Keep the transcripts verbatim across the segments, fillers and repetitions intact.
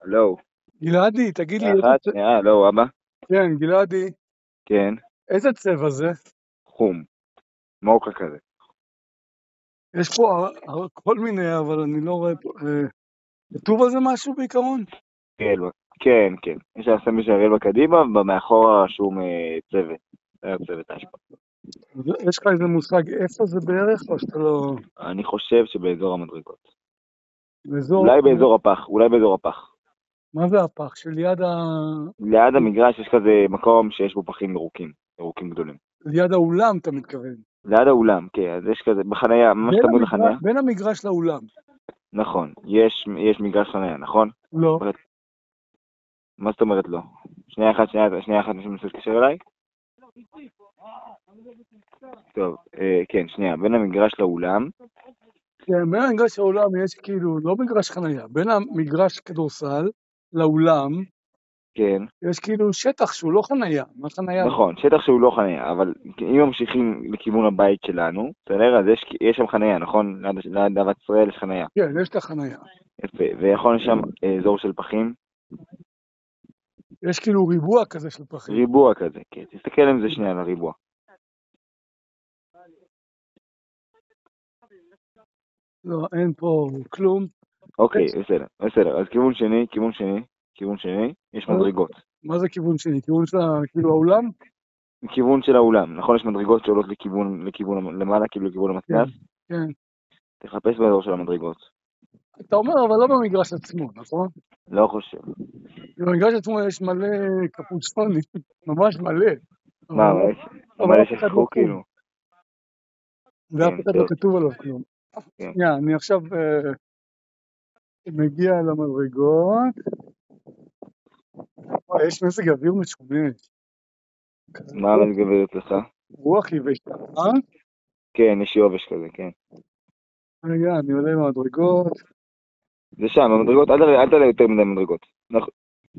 לא. גלעדי, תגיד לי, איזה אחת, צבע... שנייה, לא, אבא. כן, גלעדי, כן, איזה צבע זה? חום. מוקה כזה. יש פה הר- הר- כל מיני, אבל אני לא רואה פה... אה, כתוב על זה משהו בעיקרון? כן, כן, כן. יש שם סמל של אריאל בקדימה, ומאחורה רשום אה, צוות. זה היה צוות האשפה. ו- יש לך איזה מושג איפה זה בערך, או שאתה לא... אני חושב שבאזור המדרגות. באזור... אולי באזור הפח, אולי באזור הפח. מה זה הפח? שליד ה... ליד המגרש יש כזה מקום שיש בו פחים ירוקים, ירוקים גדולים. ליד האולם, אתה מתכוון. ליד האולם, כן, אז יש כזה, בחנייה, ממש בין צמוד המגרש, לחנייה. בין המגרש לאולם. נכון, יש, יש מגרש חנייה, נכון? לא. מה זאת אומרת לא? שנייה אחת, שנייה, שנייה אחת, מישהו מנסה להתקשר אליי? טוב, אה, כן, שנייה, בין המגרש לאולם. כן, בין המגרש לאולם יש כאילו, לא מגרש חנייה, בין המגרש כדורסל לאולם, כן, יש כאילו שטח שהוא לא חנייה. מה חנייה? נכון, שטח שהוא לא חנייה, אבל אם ממשיכים לכיוון הבית שלנו, בסדר, אז יש, יש שם חנייה, נכון? ליד ליד אהבת ישראל יש חנייה. כן, יש את החנייה. יפה, ויכול שם אה, אזור של פחים, יש כאילו ריבוע כזה של פחים. ריבוע כזה, כן, תסתכל עם זה שנייה על הריבוע. לא, אין פה כלום. אוקיי, יש- בסדר, בסדר, אז כיוון שני, כיוון שני, כיוון שני, יש מדרגות. מה זה כיוון שני? כיוון של ה- כאילו האולם? כיוון של האולם, נכון? יש מדרגות שעולות לכיוון, לכיוון למעלה, כאילו לכיוון כן, המתנ"ס. כן. תחפש באזור של המדרגות. אתה אומר, אבל לא במגרש עצמו, נכון? לא חושב. במגרש עצמו יש מלא קפוצ'ונים, ממש מלא. אבל מה, לא- יש? אבל אבל אף יש אחד לא שחקו קום, כאילו. ואף כן, אחד לא טוב, כתוב עליו כלום. כן. שנייה, אני עכשיו אה, מגיע למדרגות. וואי, יש מזג אוויר משונה. כזה מה רוח, מזג אוויר אצלך? רוח יבשה. אה? כן, יש יובש כזה, כן. רגע, אני עולה למדרגות. זה שם, המדרגות, אל תעלה אל תעלה יותר מדי מדרגות. נכון.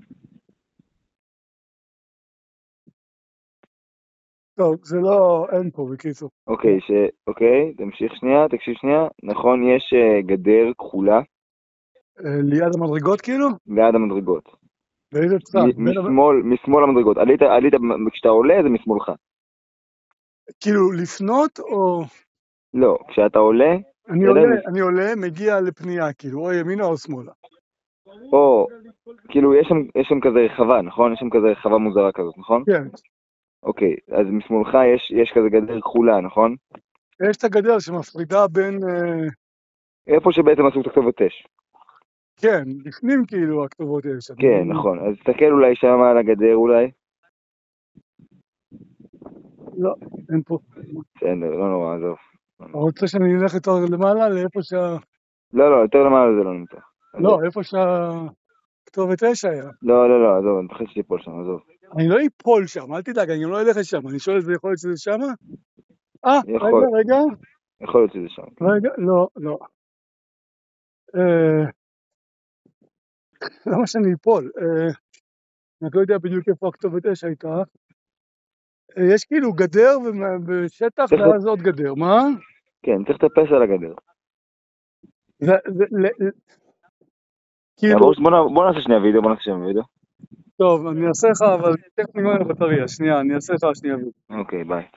טוב, זה לא, אין פה בקיצור. אוקיי, ש... אוקיי, תמשיך שנייה, תקשיב שנייה. נכון, יש אה, גדר כחולה אה, ליד המדרגות כאילו? ליד המדרגות. באיזה צד? מ- בין, ה- משמאל, משמאל המדרגות. עלית, עלית, כשאתה עולה זה משמאלך. כאילו לפנות או... לא, כשאתה עולה, אני בסדר? עולה, מש- אני עולה, מגיע לפנייה, כאילו, או ימינה או שמאלה. או, כאילו, יש שם, יש שם כזה רחבה, נכון? יש שם כזה רחבה מוזרה כזאת, נכון? כן. אוקיי, אז משמאלך יש, יש כזה גדר כחולה, נכון? יש את הגדר שמפרידה בין... אה, איפה שבעצם עשו את הכתובת אש. כן, בפנים כאילו הכתובות יש. אני כן, לא... נכון. אז תסתכל אולי שם על הגדר אולי. לא, אין פה. בסדר, לא נורא, עזוב. לא אתה נורא. רוצה שאני אלך יותר למעלה, לאיפה שה... לא, לא, יותר למעלה זה לא נמצא. לא, עזוב. איפה שהכתובת אש היה. לא, לא, לא, עזוב, אני מפחד שתיפול שם, עזוב. אני לא אפול שם, אל תדאג, אני גם לא אלך לשם. אני שואל, זה יכול להיות שזה שמה? אה, רגע, יכול, רגע, יכול להיות שזה שם. כן. רגע, לא, לא. אה, למה שאני אפול? אה, אני לא יודע בדיוק איפה הכתובת אש הייתה. אה, יש כאילו גדר ומה- ושטח צריך, ואז עוד גדר, מה? כן, צריך לטפס על הגדר. זה, זה, ל- ל- כאילו, נעבור, בוא, נע- בוא נעשה שנייה וידאו, בוא נעשה שנייה וידאו. טוב, אני אעשה לך, אבל תכף נגמר עם הבטריה, שנייה, אני אעשה לך שנייה. אוקיי, ביי.